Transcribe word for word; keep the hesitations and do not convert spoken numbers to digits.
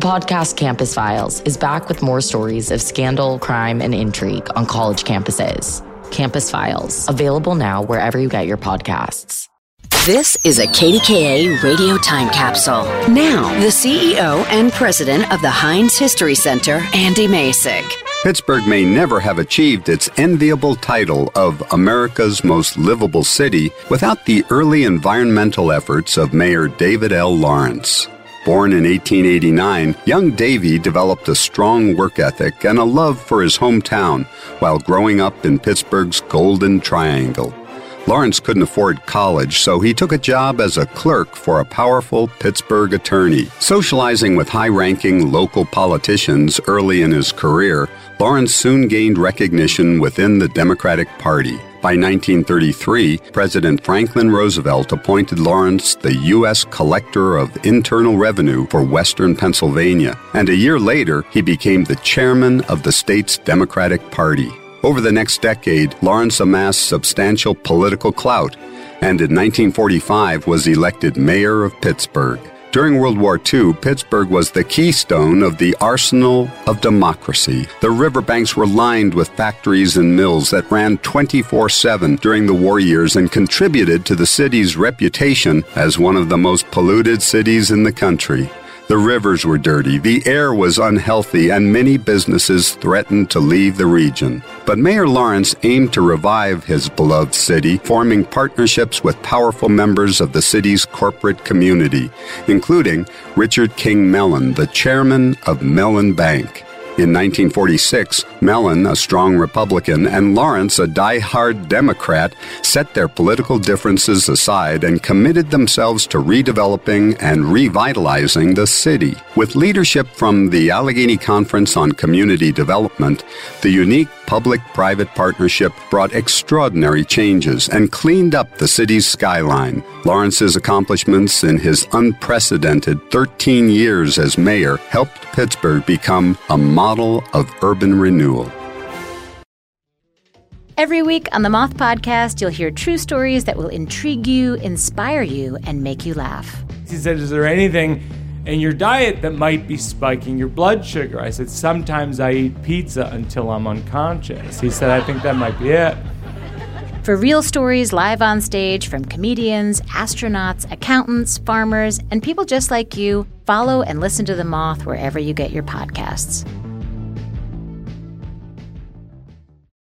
podcast Campus Files is back with more stories of scandal, crime, and intrigue on college campuses. Campus Files, available now wherever you get your podcasts. This is a K D K A radio time capsule. Now, the C E O and president of the Heinz History Center, Andy Masek. Pittsburgh may never have achieved its enviable title of America's most livable city without the early environmental efforts of Mayor David L. Lawrence. Born in eighteen eighty-nine, young Davy developed a strong work ethic and a love for his hometown while growing up in Pittsburgh's Golden Triangle. Lawrence couldn't afford college, so he took a job as a clerk for a powerful Pittsburgh attorney. Socializing with high-ranking local politicians early in his career, Lawrence soon gained recognition within the Democratic Party. By nineteen thirty-three, President Franklin Roosevelt appointed Lawrence the U S Collector of Internal Revenue for Western Pennsylvania, and a year later, he became the chairman of the state's Democratic Party. Over the next decade, Lawrence amassed substantial political clout, and in nineteen forty-five was elected mayor of Pittsburgh. During World War Two, Pittsburgh was the keystone of the arsenal of democracy. The riverbanks were lined with factories and mills that ran twenty-four seven during the war years and contributed to the city's reputation as one of the most polluted cities in the country. The rivers were dirty, the air was unhealthy, and many businesses threatened to leave the region. But Mayor Lawrence aimed to revive his beloved city, forming partnerships with powerful members of the city's corporate community, including Richard King Mellon, the chairman of Mellon Bank. In nineteen forty-six, Mellon, a strong Republican, and Lawrence, a die-hard Democrat, set their political differences aside and committed themselves to redeveloping and revitalizing the city. With leadership from the Allegheny Conference on Community Development, the unique public-private partnership brought extraordinary changes and cleaned up the city's skyline. Lawrence's accomplishments in his unprecedented thirteen years as mayor helped Pittsburgh become a model of urban renewal. Every week on the Moth Podcast, you'll hear true stories that will intrigue you, inspire you, and make you laugh. He said, is there anything in your diet that might be spiking your blood sugar? I said, sometimes I eat pizza until I'm unconscious. He said, I think that might be it. For real stories live on stage from comedians, astronauts, accountants, farmers, and people just like you, follow and listen to The Moth wherever you get your podcasts.